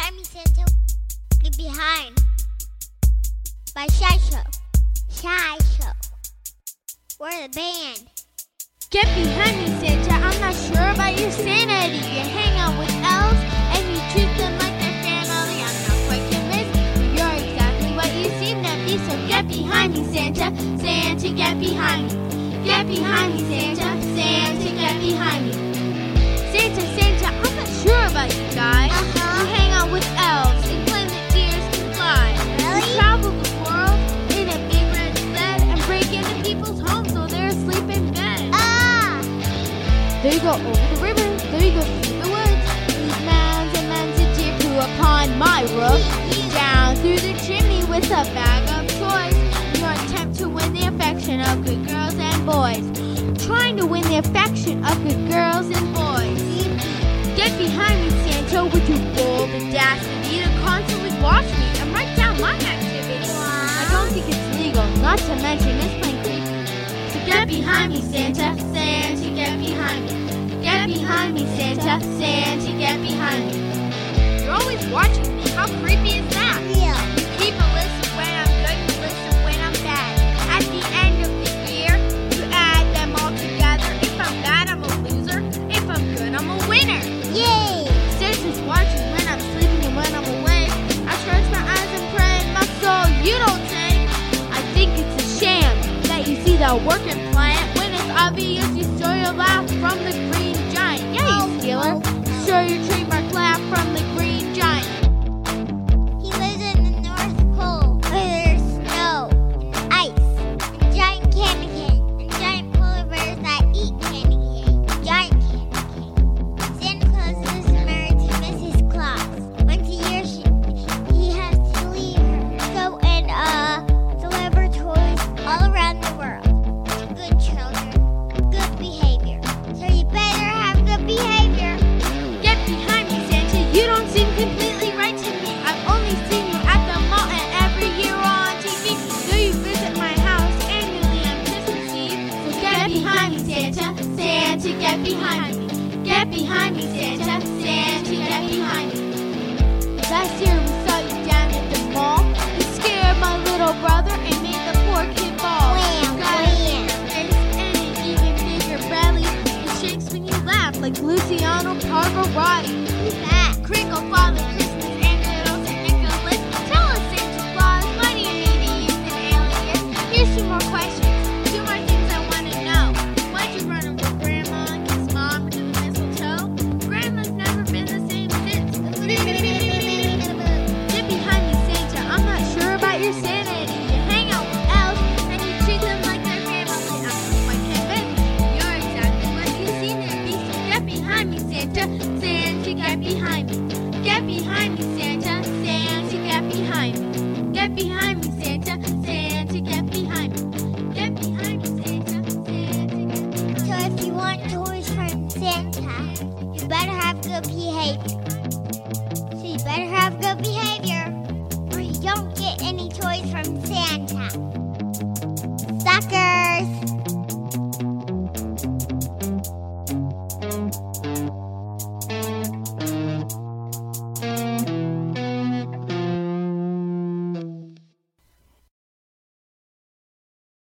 behind me, Santa. Get behind. By Shy Show. Shy Show. We're the band. Get behind me, Santa. I'm not sure about your sanity. You hang out with elves and you treat them like they're family. I'm not quite convinced, but you're exactly what you seem to be. So get behind me, Santa. Santa, get behind me. Get behind me, Santa. Santa, get behind me. Santa, I'm not sure about you guys. You hang out with elves and claim that deers can fly. Really? You travel the world in a big red sled and break into people's homes while they're asleep in bed. There you go over the river. There you go through the woods. These mounds and mounds of deer poo upon my roof. Down through the chimney with a bag of toys. Your attempt to win the affection of good girls and boys. Trying to win the affection of good girls and boys. Get behind me, Santa, with your bold audacity to constantly watch me and write down my activities. I don't think it's legal, not to mention it's plain creepy. So get behind me, Santa. Santa, get behind me. Get behind me, Santa. Santa, get behind me. You're always watching me. How creepy is that? Yeah. You keep a list of when I'm good and a list of when I'm bad. At the end of the year, you add them all together. If I'm bad, I'm a loser. If I'm good, I'm a winner. Yay! Santa's watching when I'm sleeping and when I'm awake. I stretch my eyes and pray, my soul you don't take. I think it's a sham that you see the working plan when it's obvious you stole your laugh from the green giant. Yeah, you stealer. Stole your trademark laugh from the green giant. He lives in the North Pole where there's snow and ice and giant candy canes and giant polar bears that eat candy canes. Giant candy canes. Santa Claus is married to Mrs. Claus. Once a year he has to leave her. Go and deliver toys all around the world. Good children. Good behavior. So you better have good behavior. Get behind me, Santa. You don't seem completely right to me. I've only seen you at the mall and every year on TV. Though you visit my house annually on Christmas Eve. So get behind me, Santa. Santa, get behind me. Get behind me, Santa. Santa, get behind me. Last year we saw you down at the mall. You scared my little brother and made the poor kid fall. Wham, You got a bigger face and an even bigger belly. It shakes when you laugh like Luciano Pavarotti. Who's that? Crinkle, Father Christmas, and little Saint Nicholas. Tell us, Santa Claus, why do you need to use an alias? Here's two more questions, two more things I want to know. Why'd you run over Grandma and his mom to the mistletoe? Grandma's never been the same since. Get behind me, Santa. I'm not sure about your sanity. You hang out with elves and you treat them like their family. I'm not quite convinced. You're exactly what you seem to be. So get behind me, Santa. Santa, get behind me. Get behind me, Santa. Santa, get behind me. Get behind me, Santa. Santa, get behind me. Get behind me, Santa. Santa, get behind me. So if you want toys from Santa, you better have good behavior. So you better have good behavior, or you don't get any toys from Santa. Suckers!